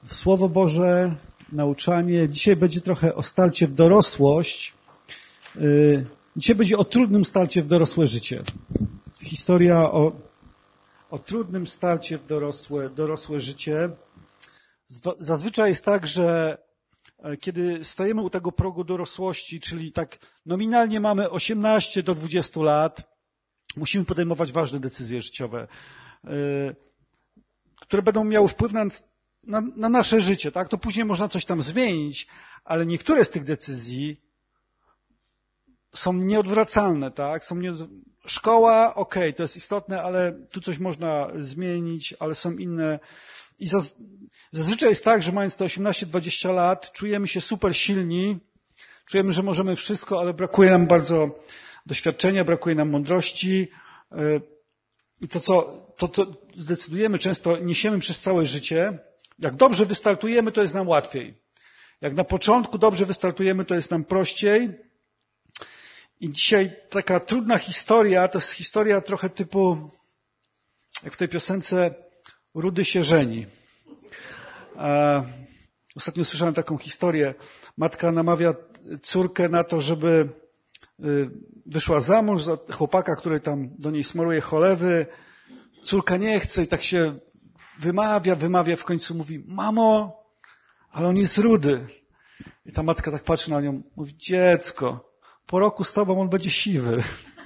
Słowo Boże, nauczanie. Dzisiaj będzie trochę o starcie w dorosłość. Dzisiaj będzie o trudnym starcie w dorosłe życie. Historia o trudnym starcie w dorosłe życie. Zazwyczaj jest tak, że kiedy stajemy u tego progu dorosłości, czyli tak nominalnie mamy 18 do 20 lat, musimy podejmować ważne decyzje życiowe, które będą miały wpływ na nasze życie, tak? To później można coś tam zmienić, ale niektóre z tych decyzji są nieodwracalne, tak? Szkoła, okej, to jest istotne, ale tu coś można zmienić, ale są inne. I zazwyczaj jest tak, że mając te 18-20 lat, czujemy się super silni, czujemy, że możemy wszystko, ale brakuje nam bardzo doświadczenia, brakuje nam mądrości. I to, co zdecydujemy, często niesiemy przez całe życie. Jak dobrze wystartujemy, to jest nam łatwiej. Jak na początku dobrze wystartujemy, to jest nam prościej. I dzisiaj taka trudna historia, to jest historia trochę typu, jak w tej piosence, Rudy się żeni. Ostatnio słyszałem taką historię. Matka namawia córkę na to, żeby wyszła za mąż za chłopaka, który tam do niej smaruje cholewy. Córka nie chce i tak się wymawia, w końcu mówi: mamo, ale on jest rudy. I ta matka tak patrzy na nią, mówi: dziecko, po roku z tobą on będzie siwy.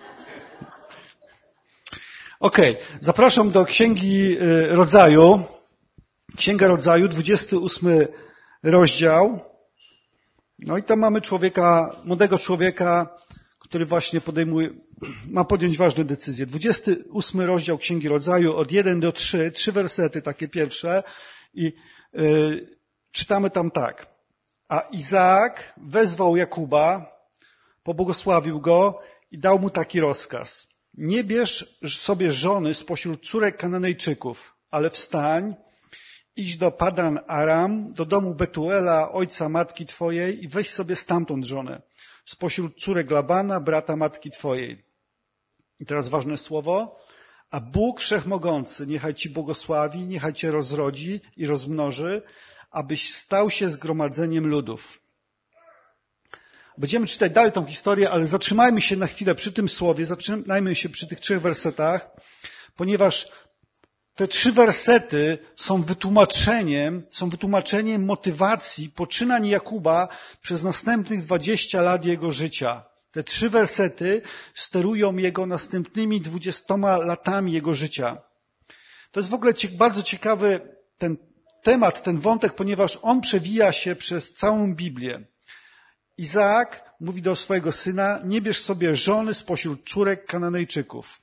Okej, zapraszam do Księgi Rodzaju. Księga Rodzaju, 28 rozdział. No i tam mamy młodego człowieka, który właśnie ma podjąć ważne decyzje. 28 rozdział Księgi Rodzaju, od 1 do 3, 3 wersety takie pierwsze i czytamy tam tak. A Izaak wezwał Jakuba, pobłogosławił go i dał mu taki rozkaz. Nie bierz sobie żony spośród córek Kananejczyków, ale wstań, idź do Padan Aram, do domu Betuela, ojca matki twojej i weź sobie stamtąd żonę, spośród córek Labana, brata matki twojej. I teraz ważne słowo. A Bóg Wszechmogący niechaj ci błogosławi, niechaj cię rozrodzi i rozmnoży, abyś stał się zgromadzeniem ludów. Będziemy czytać dalej tą historię, ale zatrzymajmy się na chwilę przy tym słowie, zatrzymajmy się przy tych 3 wersetach, ponieważ te 3 wersety są wytłumaczeniem motywacji poczynań Jakuba przez następnych 20 lat jego życia. Te 3 wersety sterują jego następnymi 20 latami jego życia. To jest w ogóle bardzo ciekawy ten temat, ten wątek, ponieważ on przewija się przez całą Biblię. Izaak mówi do swojego syna: nie bierz sobie żony spośród córek Kananejczyków.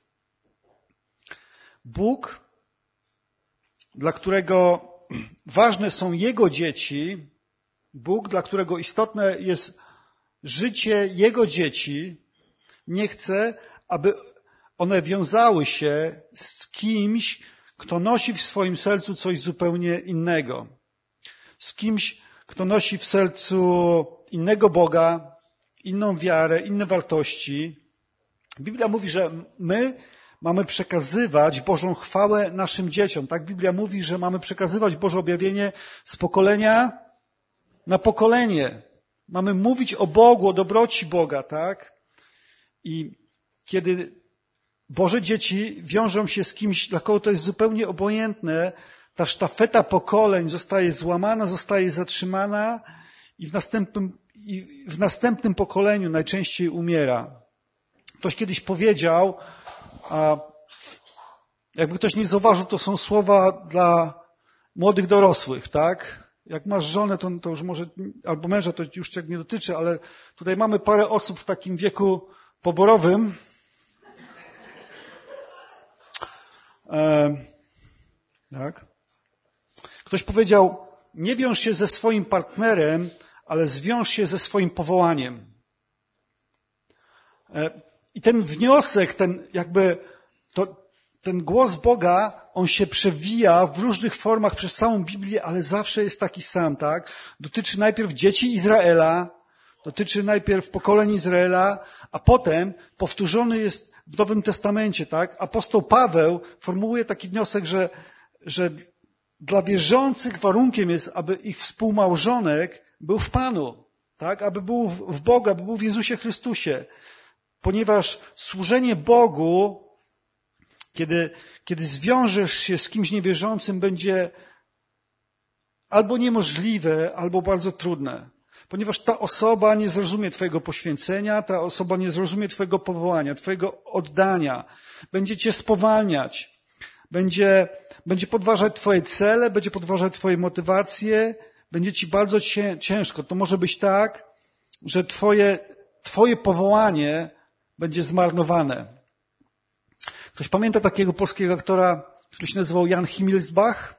Bóg, dla którego ważne są jego dzieci, Bóg, dla którego istotne jest życie jego dzieci, nie chce, aby one wiązały się z kimś, kto nosi w swoim sercu coś zupełnie innego. Z kimś, kto nosi w sercu innego Boga, inną wiarę, inne wartości. Biblia mówi, że my mamy przekazywać Bożą chwałę naszym dzieciom. Tak Biblia mówi, że mamy przekazywać Boże objawienie z pokolenia na pokolenie. Mamy mówić o Bogu, o dobroci Boga, tak? I kiedy Boże dzieci wiążą się z kimś, dla kogo to jest zupełnie obojętne, ta sztafeta pokoleń zostaje złamana, zostaje zatrzymana i w następnym pokoleniu najczęściej umiera. Ktoś kiedyś powiedział, a jakby ktoś nie zauważył, to są słowa dla młodych dorosłych, tak? Jak masz żonę, to już może, albo męża, to już cię nie dotyczy, ale tutaj mamy parę osób w takim wieku poborowym. Tak? Ktoś powiedział: nie wiąż się ze swoim partnerem, ale zwiąż się ze swoim powołaniem. I ten wniosek, ten głos Boga, on się przewija w różnych formach przez całą Biblię, ale zawsze jest taki sam, tak? Dotyczy najpierw dzieci Izraela, dotyczy najpierw pokoleń Izraela, a potem powtórzony jest w Nowym Testamencie, tak? Apostoł Paweł formułuje taki wniosek, że dla wierzących warunkiem jest, aby ich współmałżonek był w Panu, tak? Aby był w Bogu, aby był w Jezusie Chrystusie. Ponieważ służenie Bogu, kiedy zwiążesz się z kimś niewierzącym, będzie albo niemożliwe, albo bardzo trudne. Ponieważ ta osoba nie zrozumie twojego poświęcenia, ta osoba nie zrozumie twojego powołania, twojego oddania. Będzie cię spowalniać. Będzie podważać twoje cele, będzie podważać twoje motywacje. Będzie ci bardzo ciężko. To może być tak, że twoje powołanie będzie zmarnowane. Ktoś pamięta takiego polskiego aktora, który się nazywał Jan Himmelsbach?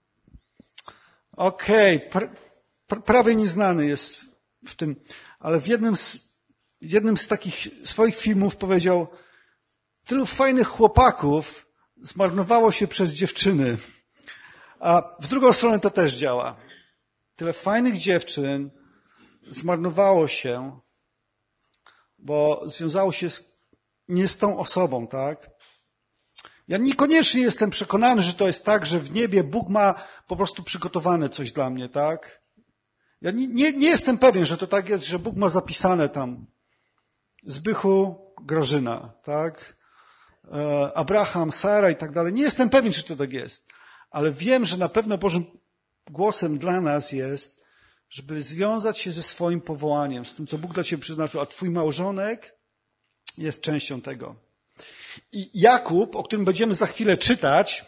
Prawie nieznany jest w tym, ale w jednym z takich swoich filmów powiedział: tylu fajnych chłopaków zmarnowało się przez dziewczyny. A w drugą stronę to też działa. Tyle fajnych dziewczyn zmarnowało się, bo związało się nie z tą osobą, tak? Ja niekoniecznie jestem przekonany, że to jest tak, że w niebie Bóg ma po prostu przygotowane coś dla mnie, tak? Ja nie jestem pewien, że to tak jest, że Bóg ma zapisane tam Zbychu, Grażyna, tak? Abraham, Sara i tak dalej. Nie jestem pewien, czy to tak jest, ale wiem, że na pewno Bożym głosem dla nas jest, żeby związać się ze swoim powołaniem, z tym, co Bóg dla ciebie przeznaczył, a twój małżonek jest częścią tego. I Jakub, o którym będziemy za chwilę czytać,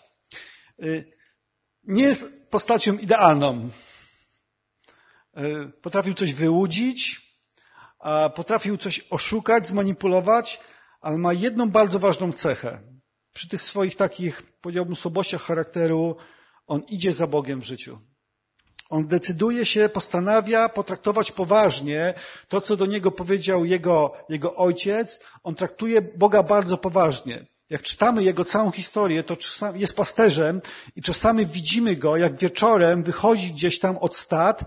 nie jest postacią idealną. Potrafił coś wyłudzić, potrafił coś oszukać, zmanipulować, ale ma jedną bardzo ważną cechę. Przy tych swoich takich, powiedziałbym, słabościach charakteru, on idzie za Bogiem w życiu. On decyduje się, postanawia potraktować poważnie to, co do niego powiedział jego ojciec. On traktuje Boga bardzo poważnie. Jak czytamy jego całą historię, to jest pasterzem i czasami widzimy go, jak wieczorem wychodzi gdzieś tam od stad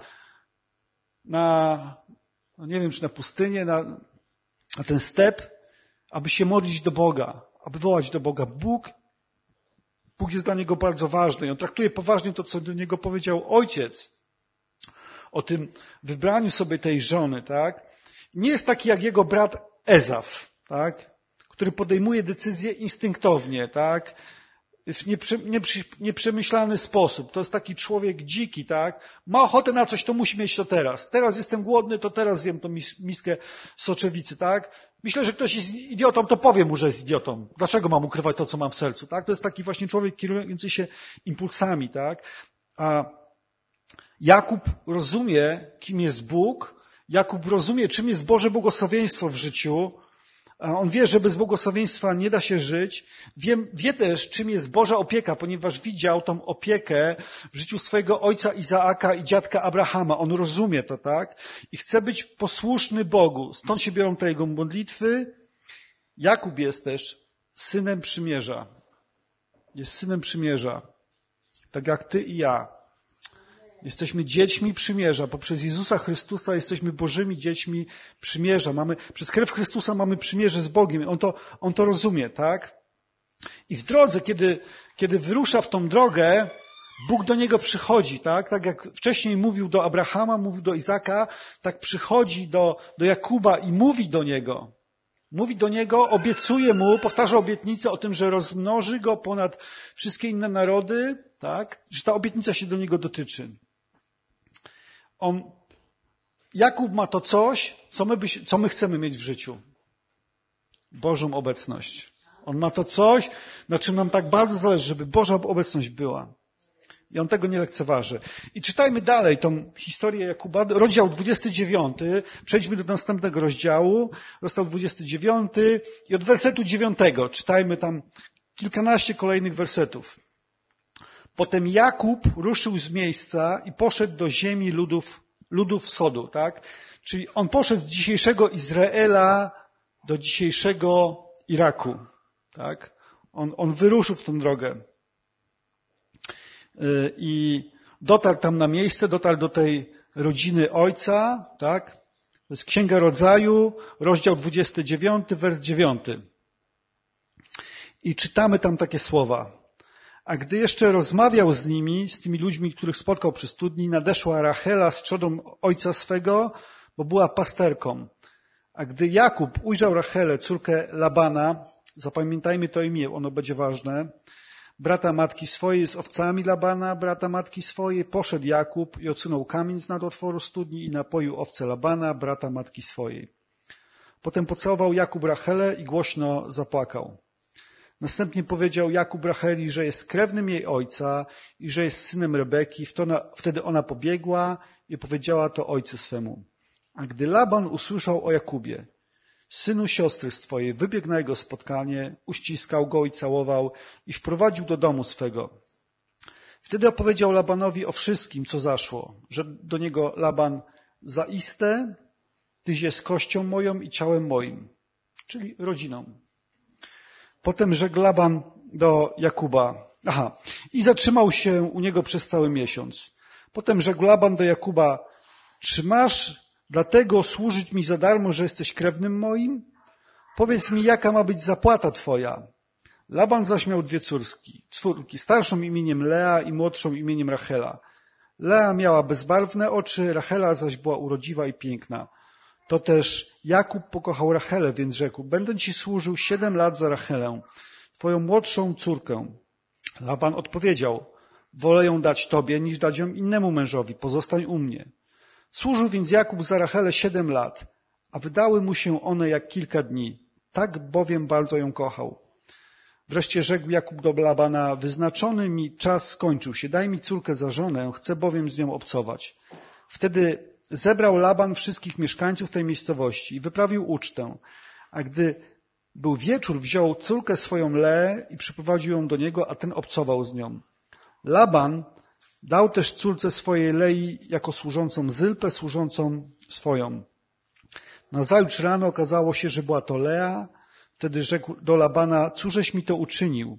nie wiem, czy na pustynię, na ten step, aby się modlić do Boga, aby wołać do Boga. Bóg jest dla niego bardzo ważny i on traktuje poważnie to, co do niego powiedział ojciec o tym wybraniu sobie tej żony, tak? Nie jest taki jak jego brat Ezaf, tak? Który podejmuje decyzje instynktownie, tak? W nieprzemyślany sposób. To jest taki człowiek dziki, tak? Ma ochotę na coś, to musi mieć to teraz. Teraz jestem głodny, to teraz zjem tą miskę soczewicy, tak? Myślę, że ktoś jest idiotą, to powiem mu, że jest idiotą. Dlaczego mam ukrywać to, co mam w sercu, tak? To jest taki właśnie człowiek kierujący się impulsami, tak? A Jakub rozumie, kim jest Bóg. Jakub rozumie, czym jest Boże błogosławieństwo w życiu. On wie, że bez błogosławieństwa nie da się żyć. Wie też, czym jest Boża opieka, ponieważ widział tą opiekę w życiu swojego ojca Izaaka i dziadka Abrahama. On rozumie to, tak? I chce być posłuszny Bogu. Stąd się biorą te jego modlitwy. Jakub jest też synem przymierza. Jest synem przymierza. Tak jak ty i ja. Jesteśmy dziećmi przymierza. Poprzez Jezusa Chrystusa jesteśmy Bożymi dziećmi przymierza. Przez krew Chrystusa mamy przymierze z Bogiem. On to rozumie, tak? I w drodze, kiedy wyrusza w tą drogę, Bóg do niego przychodzi, tak? Tak jak wcześniej mówił do Abrahama, mówił do Izaka, tak przychodzi do Jakuba i mówi do niego. Mówi do niego, obiecuje mu, powtarza obietnicę o tym, że rozmnoży go ponad wszystkie inne narody, tak? Że ta obietnica się do niego dotyczy. Jakub ma to coś, co my chcemy mieć w życiu. Bożą obecność. On ma to coś, na czym nam tak bardzo zależy, żeby Boża obecność była. I on tego nie lekceważy. I czytajmy dalej tą historię Jakuba, rozdział 29. Przejdźmy do następnego rozdziału, rozdział 29 i od wersetu 9 czytajmy tam kilkanaście kolejnych wersetów. Potem Jakub ruszył z miejsca i poszedł do ziemi ludów wschodu, tak? Czyli on poszedł z dzisiejszego Izraela do dzisiejszego Iraku, tak? On wyruszył w tę drogę. I dotarł tam na miejsce, dotarł do tej rodziny ojca, tak? To jest Księga Rodzaju, rozdział 29, wers 9. I czytamy tam takie słowa. A gdy jeszcze rozmawiał z nimi, z tymi ludźmi, których spotkał przy studni, nadeszła Rachela z trzodą ojca swego, bo była pasterką. A gdy Jakub ujrzał Rachelę, córkę Labana, zapamiętajmy to imię, ono będzie ważne, brata matki swojej z owcami Labana, brata matki swojej, poszedł Jakub i odsunął kamień z nad otworu studni i napoił owce Labana, brata matki swojej. Potem pocałował Jakub Rachelę i głośno zapłakał. Następnie powiedział Jakub Racheli, że jest krewnym jej ojca i że jest synem Rebeki. Wtedy ona pobiegła i powiedziała to ojcu swemu. A gdy Laban usłyszał o Jakubie, synu siostry swojej, wybiegł na jego spotkanie, uściskał go i całował i wprowadził do domu swego. Wtedy opowiedział Labanowi o wszystkim, co zaszło, że do niego Laban: zaiste tyś jest kością moją i ciałem moim, czyli rodziną. Potem rzekł Laban do Jakuba, i zatrzymał się u niego przez cały miesiąc. Potem rzekł Laban do Jakuba: czy masz dlatego służyć mi za darmo, że jesteś krewnym moim? Powiedz mi, jaka ma być zapłata twoja? Laban zaś miał dwie córki, starszą imieniem Lea i młodszą imieniem Rachela. Lea miała bezbarwne oczy, Rachela zaś była urodziwa i piękna. To też Jakub pokochał Rachelę, więc rzekł: będę ci służył 7 lat za Rachelę, twoją młodszą córkę. Laban odpowiedział: wolę ją dać tobie, niż dać ją innemu mężowi, pozostań u mnie. Służył więc Jakub za Rachelę 7 lat, a wydały mu się one jak kilka dni. Tak bowiem bardzo ją kochał. Wreszcie rzekł Jakub do Labana: wyznaczony mi czas skończył się, daj mi córkę za żonę, chcę bowiem z nią obcować. Wtedy zebrał Laban wszystkich mieszkańców tej miejscowości i wyprawił ucztę. A gdy był wieczór, wziął córkę swoją Leę i przyprowadził ją do niego, a ten obcował z nią. Laban dał też córce swojej Lei jako służącą Zylpę, służącą swoją. Nazajutrz rano okazało się, że była to Lea. Wtedy rzekł do Labana: cóżeś mi to uczynił?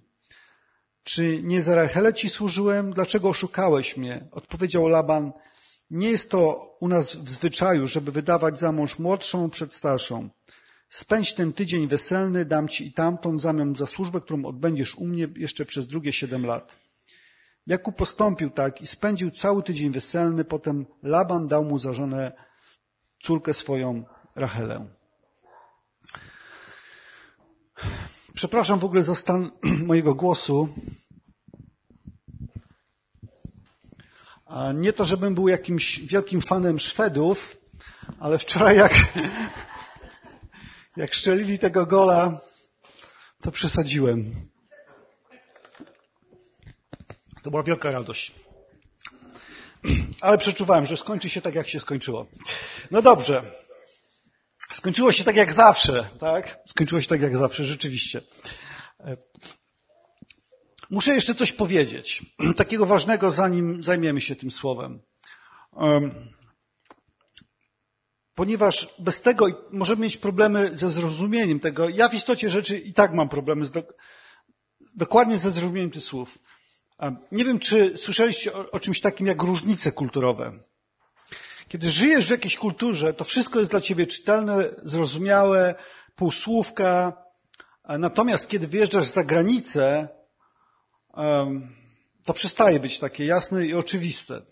Czy nie za Rachelę ci służyłem? Dlaczego oszukałeś mnie? Odpowiedział Laban: nie jest to u nas w zwyczaju, żeby wydawać za mąż młodszą przed starszą. Spędź ten tydzień weselny, dam ci i tamtą w zamian za służbę, którą odbędziesz u mnie jeszcze przez drugie 7 lat. Jakub postąpił tak i spędził cały tydzień weselny, potem Laban dał mu za żonę córkę swoją Rachelę. Przepraszam w ogóle za stan mojego głosu. Nie to, żebym był jakimś wielkim fanem Szwedów, ale wczoraj jak strzelili tego gola, to przesadziłem. To była wielka radość. Ale przeczuwałem, że skończy się tak, jak się skończyło. No dobrze. Skończyło się tak jak zawsze, tak? Skończyło się tak jak zawsze, rzeczywiście. Muszę jeszcze coś powiedzieć, takiego ważnego, zanim zajmiemy się tym słowem. Ponieważ bez tego możemy mieć problemy ze zrozumieniem tego. Ja w istocie rzeczy i tak mam problemy dokładnie ze zrozumieniem tych słów. Nie wiem, czy słyszeliście o czymś takim jak różnice kulturowe. Kiedy żyjesz w jakiejś kulturze, to wszystko jest dla ciebie czytelne, zrozumiałe, półsłówka. Natomiast kiedy wyjeżdżasz za granicę, to przestaje być takie jasne i oczywiste.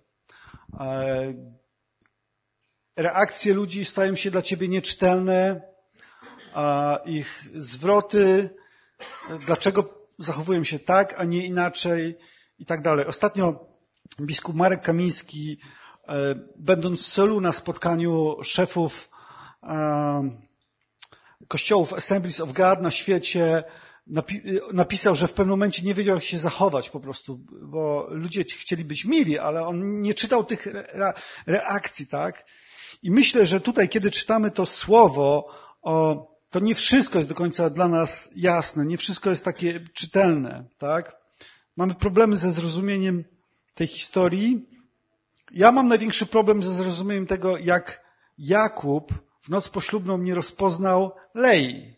Reakcje ludzi stają się dla ciebie nieczytelne, a ich zwroty, dlaczego zachowują się tak, a nie inaczej i tak dalej. Ostatnio biskup Marek Kamiński, będąc w Seulu na spotkaniu szefów kościołów Assemblies of God na świecie, napisał, że w pewnym momencie nie wiedział, jak się zachować po prostu, bo ludzie chcieli być mili, ale on nie czytał tych reakcji, tak? I myślę, że tutaj, kiedy czytamy to słowo, to nie wszystko jest do końca dla nas jasne, nie wszystko jest takie czytelne, tak? Mamy problemy ze zrozumieniem tej historii. Ja mam największy problem ze zrozumieniem tego, jak Jakub w noc poślubną nie rozpoznał Lei.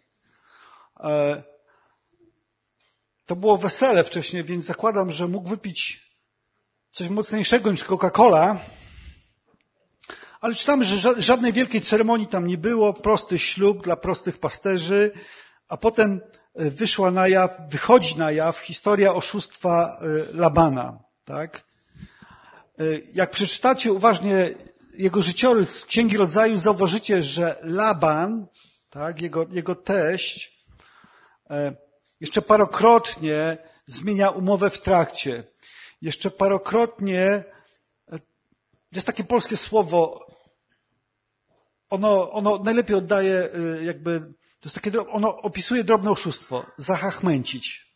To było wesele wcześniej, więc zakładam, że mógł wypić coś mocniejszego niż Coca-Cola. Ale czytamy, że żadnej wielkiej ceremonii tam nie było, prosty ślub dla prostych pasterzy, a potem wychodzi na jaw historia oszustwa Labana, tak? Jak przeczytacie uważnie jego życiorys z Księgi Rodzaju, zauważycie, że Laban, tak, jego teść, jeszcze parokrotnie zmienia umowę w trakcie. Jeszcze parokrotnie, jest takie polskie słowo, ono najlepiej oddaje jakby, to jest takie, ono opisuje drobne oszustwo, zahachmęcić.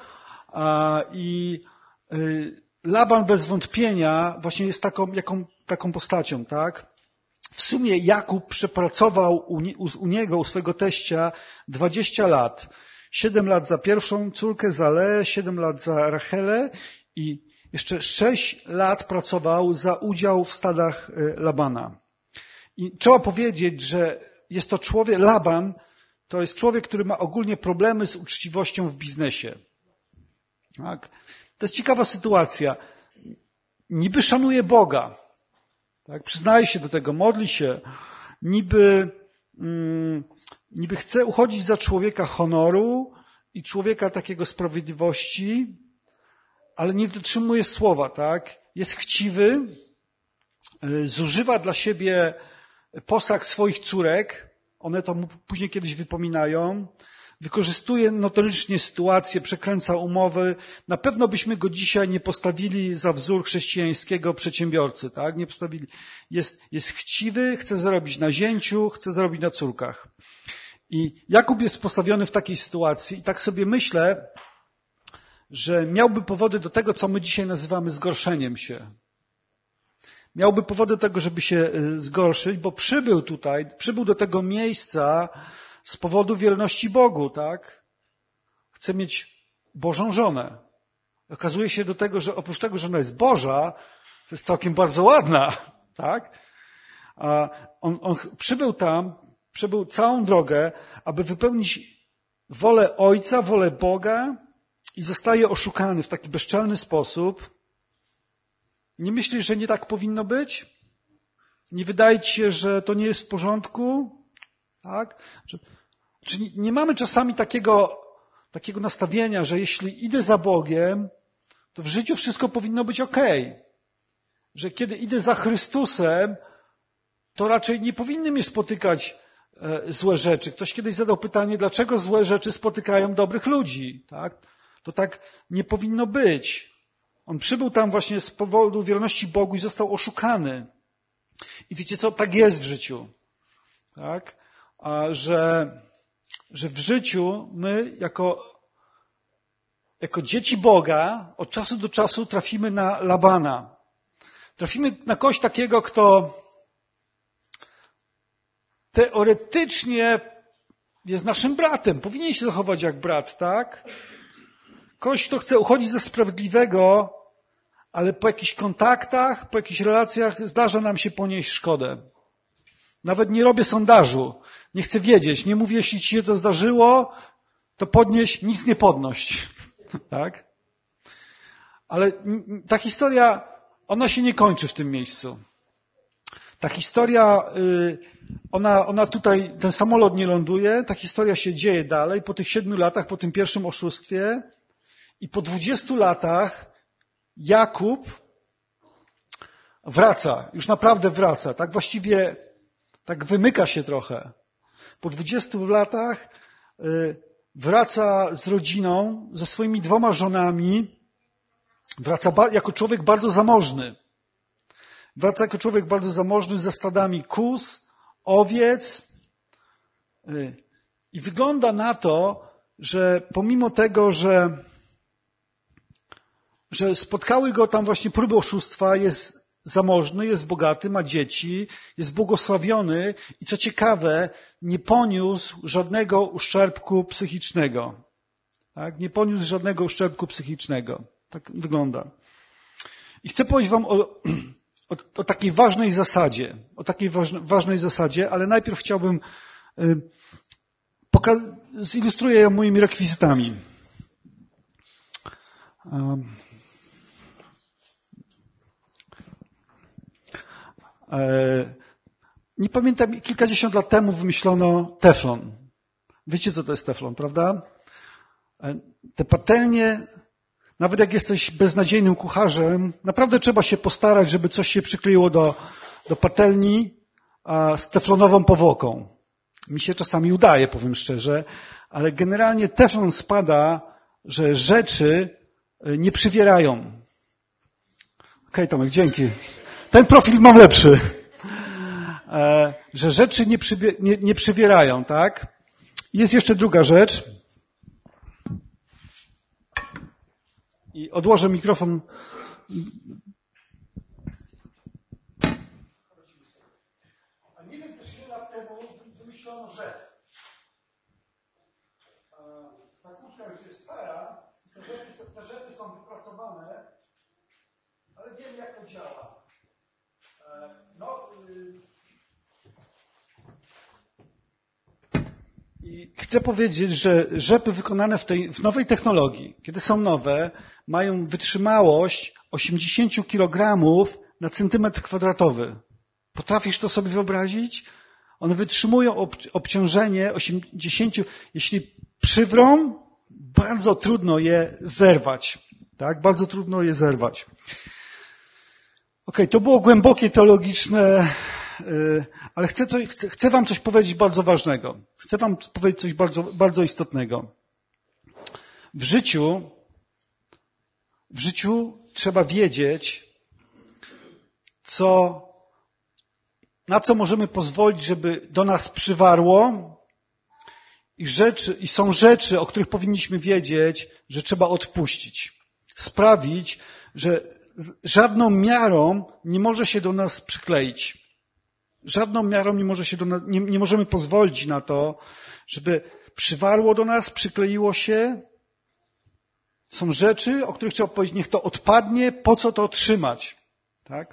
I Laban bez wątpienia właśnie jest taką postacią, tak? W sumie Jakub przepracował u swego teścia 20 lat. 7 lat za pierwszą córkę, za Leę, 7 lat za Rachelę i jeszcze 6 lat pracował za udział w stadach Labana. I trzeba powiedzieć, że jest to Laban to jest człowiek, który ma ogólnie problemy z uczciwością w biznesie. Tak? To jest ciekawa sytuacja. Niby szanuje Boga. Tak? Przyznaje się do tego, modli się. Niby chce uchodzić za człowieka honoru i człowieka takiego sprawiedliwości, ale nie dotrzymuje słowa, tak? Jest chciwy, zużywa dla siebie posag swoich córek, one to mu później kiedyś wypominają, wykorzystuje notorycznie sytuację, przekręca umowy. Na pewno byśmy go dzisiaj nie postawili za wzór chrześcijańskiego przedsiębiorcy, tak? Nie postawili. Jest chciwy, chce zarobić na zięciu, chce zarobić na córkach. I Jakub jest postawiony w takiej sytuacji i tak sobie myślę, że miałby powody do tego, co my dzisiaj nazywamy zgorszeniem się. Miałby powody do tego, żeby się zgorszyć, bo przybył do tego miejsca z powodu wierności Bogu, tak? Chce mieć Bożą żonę. Okazuje się do tego, że oprócz tego, że ona jest Boża, to jest całkiem bardzo ładna, tak? A on przebył całą drogę, aby wypełnić wolę Ojca, wolę Boga i zostaje oszukany w taki bezczelny sposób. Nie myślisz, że nie tak powinno być? Nie wydaje ci się, że to nie jest w porządku? Tak? Czy nie mamy czasami takiego nastawienia, że jeśli idę za Bogiem, to w życiu wszystko powinno być okej. Że kiedy idę za Chrystusem, to raczej nie powinny mnie spotykać złe rzeczy. Ktoś kiedyś zadał pytanie, dlaczego złe rzeczy spotykają dobrych ludzi? Tak? To tak nie powinno być. On przybył tam właśnie z powodu wierności Bogu i został oszukany. I wiecie co? Tak jest w życiu. Tak? Że w życiu my jako dzieci Boga od czasu do czasu trafimy na Labana. Trafimy na kogoś takiego, kto teoretycznie jest naszym bratem. Powinien się zachować jak brat, tak? Kogoś, kto chce uchodzić za sprawiedliwego, ale po jakichś kontaktach, po jakichś relacjach zdarza nam się ponieść szkodę. Nawet nie robię sondażu. Nie chcę wiedzieć. Nie mówię, jeśli ci się to zdarzyło, to podnieś, nic nie podnoś. Tak? Ale ta historia, ona się nie kończy w tym miejscu. Ta historia, ona tutaj, ten samolot nie ląduje, ta historia się dzieje dalej, po tych 7 latach, po tym pierwszym oszustwie i po 20 latach Jakub wraca, już naprawdę wraca, tak właściwie tak wymyka się trochę. Po 20 latach wraca z rodziną, ze swoimi 2 żonami, wraca jako człowiek bardzo zamożny. Wraca jako człowiek bardzo zamożny ze stadami kóz, owiec i wygląda na to, że pomimo tego, że spotkały go tam właśnie próby oszustwa, jest zamożny, jest bogaty, ma dzieci, jest błogosławiony i co ciekawe, nie poniósł żadnego uszczerbku psychicznego. Tak? Nie poniósł żadnego uszczerbku psychicznego. Tak wygląda. I chcę powiedzieć wam o takiej ważnej zasadzie, ale najpierw chciałbym zilustruję ją moimi rekwizytami. Nie pamiętam, kilkadziesiąt lat temu wymyślono teflon. Wiecie, co to jest teflon, prawda? Te patelnie, nawet jak jesteś beznadziejnym kucharzem, naprawdę trzeba się postarać, żeby coś się przykleiło do patelni z teflonową powłoką. Mi się czasami udaje, powiem szczerze, ale generalnie teflon spada, że rzeczy nie przywierają. Okej, Tomek, dzięki. Ten profil mam lepszy. Że rzeczy nie przywierają, tak? Jest jeszcze druga rzecz. I odłożę mikrofon. A nie wiem, też wiele lat temu wymyślono, że ta kurtka już jest stara, te rzeczy są wypracowane, ale wiem, jak to działa. I chcę powiedzieć, że rzepy wykonane w nowej technologii, kiedy są nowe, mają wytrzymałość 80 kg na centymetr kwadratowy. Potrafisz to sobie wyobrazić? One wytrzymują obciążenie 80, jeśli przywrą, bardzo trudno je zerwać. Tak? Bardzo trudno je zerwać. Okej, to było głębokie teologiczne, ale chcę wam coś powiedzieć bardzo ważnego. Chcę wam powiedzieć coś bardzo, bardzo istotnego. W życiu trzeba wiedzieć, na co możemy pozwolić, żeby do nas przywarło i są rzeczy, o których powinniśmy wiedzieć, że trzeba odpuścić. Sprawić, że żadną miarą nie może się do nas przykleić. Żadną miarą nie możemy pozwolić na to, żeby przywarło do nas, przykleiło się. Są rzeczy, o których trzeba powiedzieć, niech to odpadnie, po co to trzymać. Tak?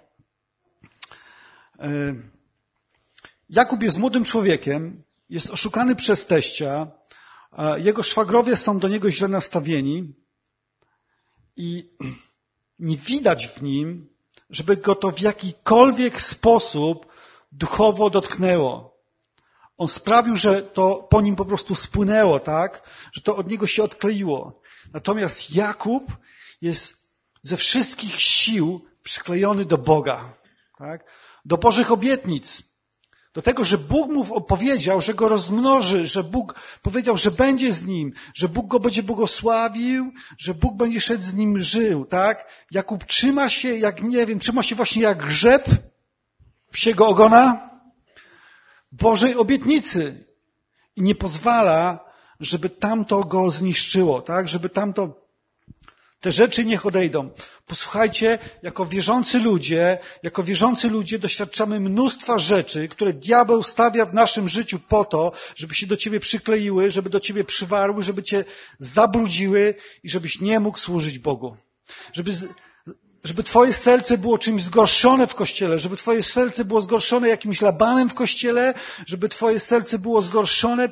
Jakub jest młodym człowiekiem, jest oszukany przez teścia, jego szwagrowie są do niego źle nastawieni i nie widać w nim, żeby go to w jakikolwiek sposób duchowo dotknęło. On sprawił, że to po nim po prostu spłynęło, tak? Że to od niego się odkleiło. Natomiast Jakub jest ze wszystkich sił przyklejony do Boga, tak? Do Bożych obietnic. Do tego, że Bóg mu powiedział, że go rozmnoży, że Bóg powiedział, że będzie z nim, że Bóg go będzie błogosławił, że Bóg będzie szedł z nim żył, tak? Jakub trzyma się trzyma się właśnie jak rzep psiego ogona Bożej obietnicy i nie pozwala, żeby tamto go zniszczyło, tak? Żeby te rzeczy niech odejdą. Posłuchajcie, jako wierzący ludzie doświadczamy mnóstwa rzeczy, które diabeł stawia w naszym życiu po to, żeby się do ciebie przykleiły, żeby do ciebie przywarły, żeby cię zabrudziły i żebyś nie mógł służyć Bogu. Żeby twoje serce było czymś zgorszone w Kościele, żeby twoje serce było zgorszone jakimś Labanem w Kościele, żeby twoje serce było zgorszone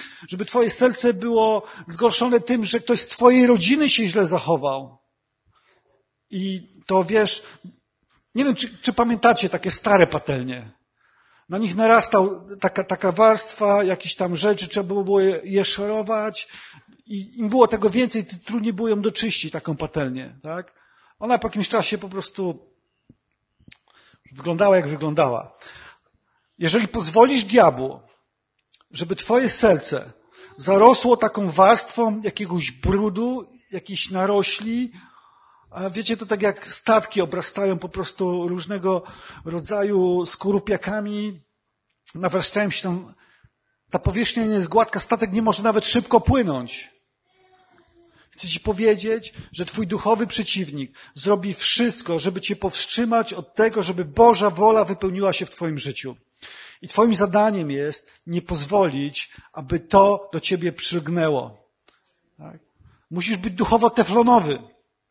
tym, że ktoś z twojej rodziny się źle zachował. I to wiesz, nie wiem, czy pamiętacie takie stare patelnie. Na nich narastał taka warstwa, jakieś tam rzeczy, trzeba było je szorować i im było tego więcej, tym trudniej było ją doczyścić, taką patelnię, tak? Ona po jakimś czasie po prostu wyglądała jak wyglądała. Jeżeli pozwolisz diabłu, żeby twoje serce zarosło taką warstwą jakiegoś brudu, jakiejś narośli, a wiecie, to tak jak statki obrastają po prostu różnego rodzaju skorupiakami, nawraszczają się tam, ta powierzchnia nie jest gładka, statek nie może nawet szybko płynąć. Chcę ci powiedzieć, że twój duchowy przeciwnik zrobi wszystko, żeby cię powstrzymać od tego, żeby Boża wola wypełniła się w twoim życiu. I twoim zadaniem jest nie pozwolić, aby to do ciebie przylgnęło. Tak? Musisz być duchowo teflonowy.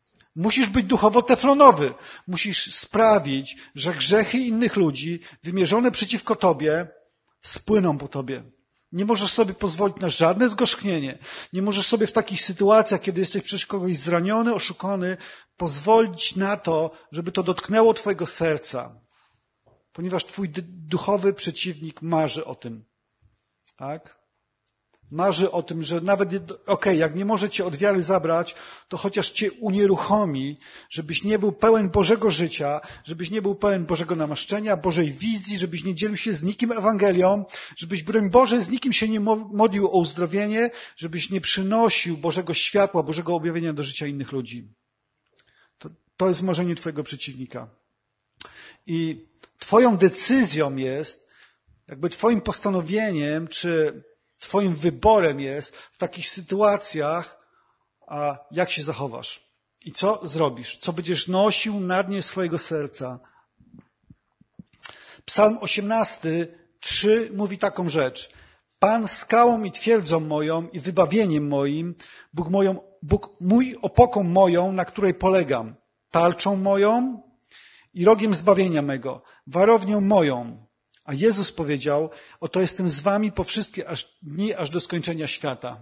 Musisz sprawić, że grzechy innych ludzi wymierzone przeciwko tobie spłyną po tobie. Nie możesz sobie pozwolić na żadne zgorzknienie. Nie możesz sobie w takich sytuacjach, kiedy jesteś przez kogoś zraniony, oszukany, pozwolić na to, żeby to dotknęło twojego serca. Ponieważ twój duchowy przeciwnik marzy o tym. Tak? Marzy o tym, że nawet, jak nie może cię od wiary zabrać, to chociaż cię unieruchomi, żebyś nie był pełen Bożego życia, żebyś nie był pełen Bożego namaszczenia, Bożej wizji, żebyś nie dzielił się z nikim Ewangelią, żebyś, broń Boże, z nikim się nie modlił o uzdrowienie, żebyś nie przynosił Bożego światła, Bożego objawienia do życia innych ludzi. To jest marzenie twojego przeciwnika. I twoją decyzją jest, jakby twoim postanowieniem, czy twoim wyborem jest w takich sytuacjach, jak się zachowasz i co zrobisz, co będziesz nosił na dnie swojego serca. Psalm 18:3 mówi taką rzecz. Pan skałą i twierdzą moją i wybawieniem moim, Bóg mój opoką moją, na której polegam, tarczą moją i rogiem zbawienia mego, warownią moją. A Jezus powiedział, oto jestem z wami po wszystkie dni, aż do skończenia świata.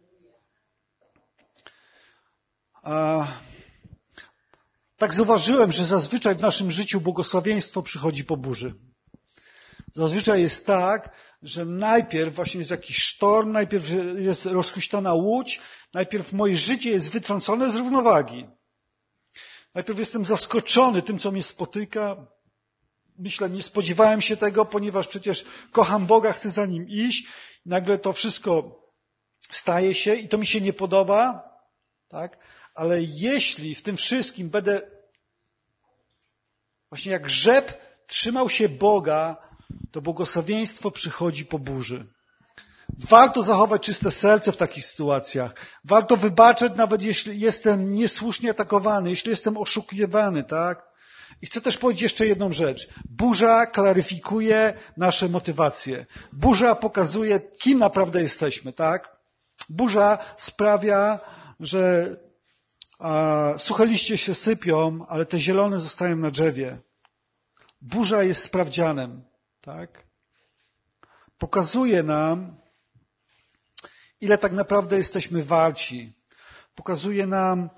Tak zauważyłem, że zazwyczaj w naszym życiu błogosławieństwo przychodzi po burzy. Zazwyczaj jest tak, że najpierw właśnie jest jakiś sztorm, najpierw jest rozhuśtana łódź, najpierw moje życie jest wytrącone z równowagi. Najpierw jestem zaskoczony tym, co mnie spotyka. Myślę, nie spodziewałem się tego, ponieważ przecież kocham Boga, chcę za Nim iść. Nagle to wszystko staje się i to mi się nie podoba, tak? Ale jeśli w tym wszystkim będę właśnie jak rzep trzymał się Boga, to błogosławieństwo przychodzi po burzy. Warto zachować czyste serce w takich sytuacjach. Warto wybaczać, nawet jeśli jestem niesłusznie atakowany, jeśli jestem oszukiwany, tak? I chcę też powiedzieć jeszcze jedną rzecz. Burza klaryfikuje nasze motywacje. Burza pokazuje, kim naprawdę jesteśmy, tak? Burza sprawia, że suche liście się sypią, ale te zielone zostają na drzewie. Burza jest sprawdzianem, tak? Pokazuje nam, ile tak naprawdę jesteśmy warci. Pokazuje nam,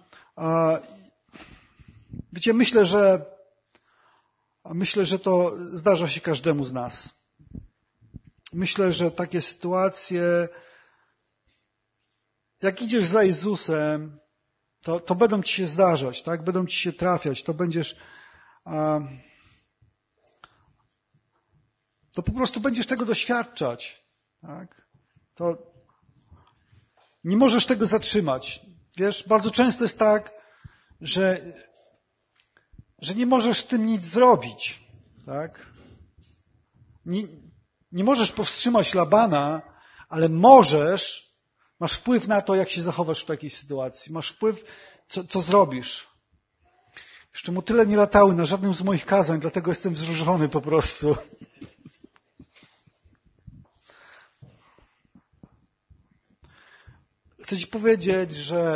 wiecie, myślę, że to zdarza się każdemu z nas. Myślę, że takie sytuacje, jak idziesz za Jezusem, to będą ci się zdarzać, tak? Będą ci się trafiać, to będziesz, to po prostu będziesz tego doświadczać, tak? To nie możesz tego zatrzymać. Wiesz, bardzo często jest tak, że nie możesz z tym nic zrobić, tak? Nie możesz powstrzymać Labana, ale masz wpływ na to, jak się zachowasz w takiej sytuacji. Masz wpływ, co zrobisz. Jeszcze motyle nie latały na żadnym z moich kazań, dlatego jestem wzruszony po prostu. Chcę ci powiedzieć,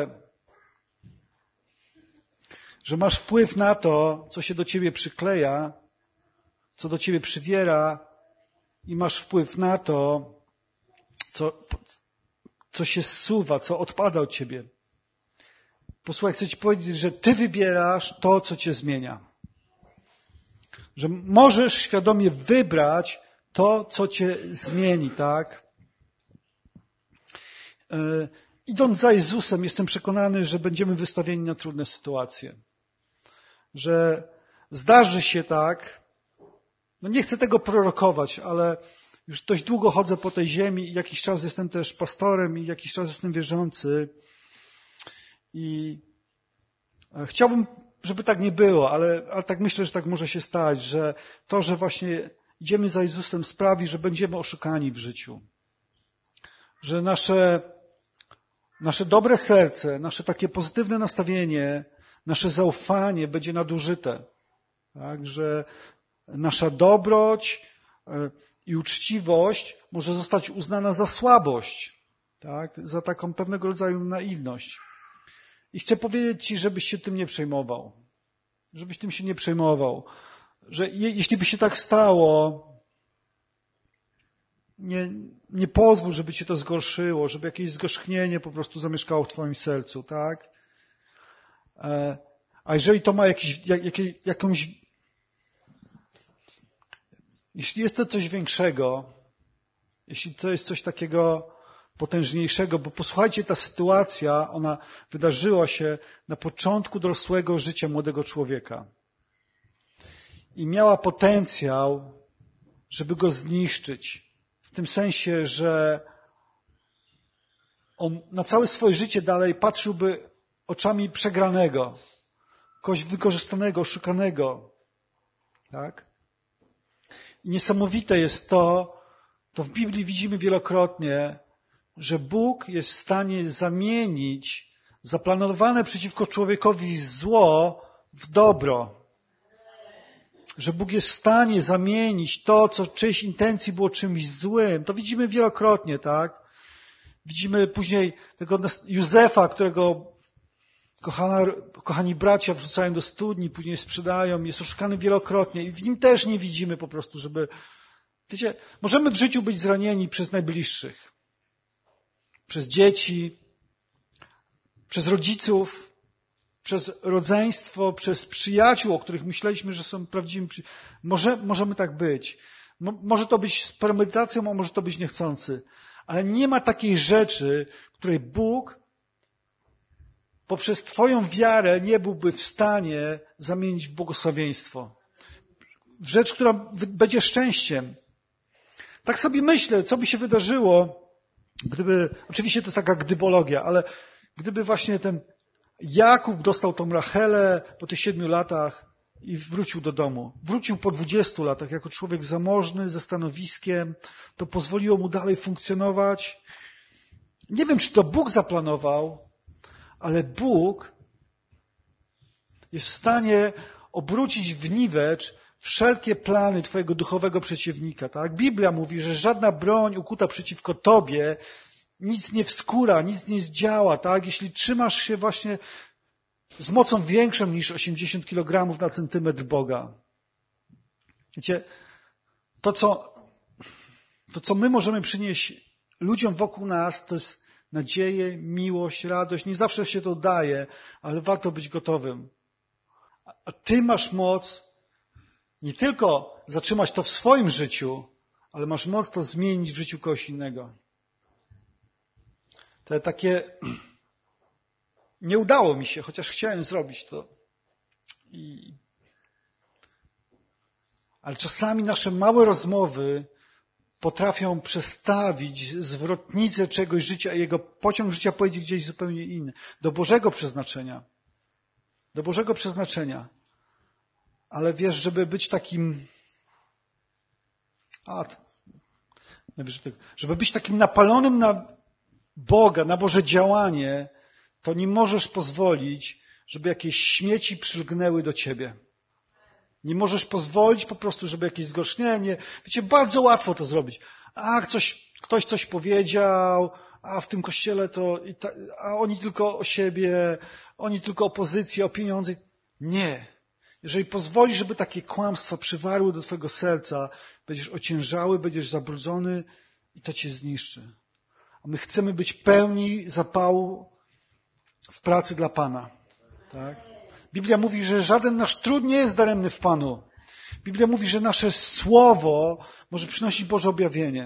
że masz wpływ na to, co się do ciebie przykleja, co do ciebie przywiera i masz wpływ na to, co się zsuwa, co odpada od ciebie. Posłuchaj, chcę ci powiedzieć, że ty wybierasz to, co cię zmienia. Że możesz świadomie wybrać to, co cię zmieni, tak? Idąc za Jezusem, jestem przekonany, że będziemy wystawieni na trudne sytuacje. Że zdarzy się tak, no nie chcę tego prorokować, ale już dość długo chodzę po tej ziemi i jakiś czas jestem też pastorem i jakiś czas jestem wierzący. I chciałbym, żeby tak nie było, ale tak myślę, że tak może się stać, że to, że właśnie idziemy za Jezusem sprawi, że będziemy oszukani w życiu. Że nasze dobre serce, nasze takie pozytywne nastawienie, nasze zaufanie będzie nadużyte. Tak, że nasza dobroć i uczciwość może zostać uznana za słabość, tak, za taką pewnego rodzaju naiwność. I chcę powiedzieć ci, żebyś się tym nie przejmował. Żebyś tym się nie przejmował. Że jeśli by się tak stało, nie pozwól, żeby cię to zgorszyło, żeby jakieś zgorzknienie po prostu zamieszkało w twoim sercu, tak? A jeżeli to ma jakąś... Jeśli jest to coś większego, jeśli to jest coś takiego potężniejszego, bo posłuchajcie, ta sytuacja, ona wydarzyła się na początku dorosłego życia młodego człowieka. I miała potencjał, żeby go zniszczyć. W tym sensie, że on na całe swoje życie dalej patrzyłby oczami przegranego, kogoś wykorzystanego, oszukanego. Tak? I niesamowite jest to w Biblii widzimy wielokrotnie, że Bóg jest w stanie zamienić zaplanowane przeciwko człowiekowi zło w dobro. Że Bóg jest w stanie zamienić to, co w czyjejś intencji było czymś złym. To widzimy wielokrotnie, tak? Widzimy później tego Józefa, którego kochani bracia wrzucają do studni, później sprzedają, jest oszukany wielokrotnie i w nim też nie widzimy po prostu, żeby... Wiecie, możemy w życiu być zranieni przez najbliższych, przez dzieci, przez rodziców, przez rodzeństwo, przez przyjaciół, o których myśleliśmy, że są prawdziwymi przyjaciółmi. Możemy tak być. Może to być z premedytacją, a może to być niechcący. Ale nie ma takiej rzeczy, której Bóg poprzez twoją wiarę nie byłby w stanie zamienić w błogosławieństwo. W rzecz, która będzie szczęściem. Tak sobie myślę, co by się wydarzyło, gdyby, oczywiście to jest taka gdybologia, ale gdyby właśnie ten Jakub dostał tą Rachelę po tych 7 latach i wrócił do domu. Wrócił po 20 latach jako człowiek zamożny, ze stanowiskiem. To pozwoliło mu dalej funkcjonować. Nie wiem, czy to Bóg zaplanował, ale Bóg jest w stanie obrócić w niwecz wszelkie plany twojego duchowego przeciwnika. Tak? Biblia mówi, że żadna broń ukuta przeciwko tobie nic nie wskóra, nic nie zdziała. Tak? Jeśli trzymasz się właśnie z mocą większą niż 80 kg na centymetr Boga. Wiecie, to co my możemy przynieść ludziom wokół nas, to jest nadzieję, miłość, radość. Nie zawsze się to daje, ale warto być gotowym. A ty masz moc nie tylko zatrzymać to w swoim życiu, ale masz moc to zmienić w życiu kogoś innego. To takie... Nie udało mi się, chociaż chciałem zrobić to. Ale czasami nasze małe rozmowy potrafią przestawić zwrotnicę czegoś życia i jego pociąg życia pojedzie gdzieś zupełnie inny. Do Bożego przeznaczenia. Do Bożego przeznaczenia. Ale wiesz, żeby być takim... Żeby być takim napalonym na Boga, na Boże działanie, to nie możesz pozwolić, żeby jakieś śmieci przylgnęły do ciebie. Nie możesz pozwolić po prostu, żeby jakieś zgorszenie... Wiecie, bardzo łatwo to zrobić. Ktoś coś powiedział, a w tym kościele to... A oni tylko o siebie, oni tylko o pozycję, o pieniądze. Nie. Jeżeli pozwolisz, żeby takie kłamstwa przywarły do twojego serca, będziesz ociężały, będziesz zabrudzony i to cię zniszczy. A my chcemy być pełni zapału w pracy dla Pana. Tak? Biblia mówi, że żaden nasz trud nie jest daremny w Panu. Biblia mówi, że nasze słowo może przynosić Boże objawienie.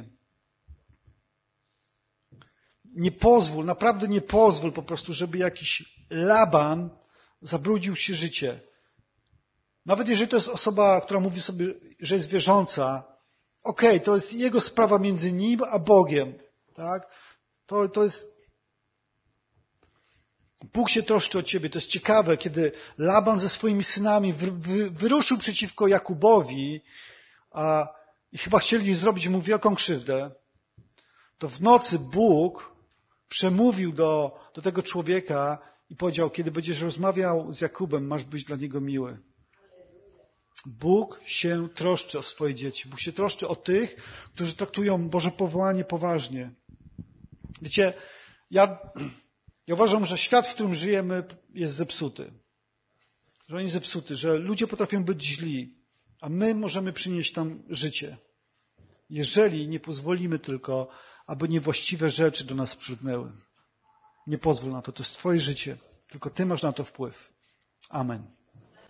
Nie pozwól, naprawdę nie pozwól po prostu, żeby jakiś Laban zabrudził ci życie. Nawet jeżeli to jest osoba, która mówi sobie, że jest wierząca, okej, to jest jego sprawa między nim a Bogiem. Tak? To jest... Bóg się troszczy o ciebie. To jest ciekawe, kiedy Laban ze swoimi synami wyruszył przeciwko Jakubowi i chyba chcieli zrobić mu wielką krzywdę, to w nocy Bóg przemówił do tego człowieka i powiedział, kiedy będziesz rozmawiał z Jakubem, masz być dla niego miły. Bóg się troszczy o swoje dzieci. Bóg się troszczy o tych, którzy traktują Boże powołanie poważnie. Wiecie, ja uważam, że świat, w którym żyjemy, jest zepsuty. Że on jest zepsuty, że ludzie potrafią być źli, a my możemy przynieść tam życie. Jeżeli nie pozwolimy tylko, aby niewłaściwe rzeczy do nas przylgnęły. Nie pozwól na to, to jest twoje życie. Tylko ty masz na to wpływ. Amen.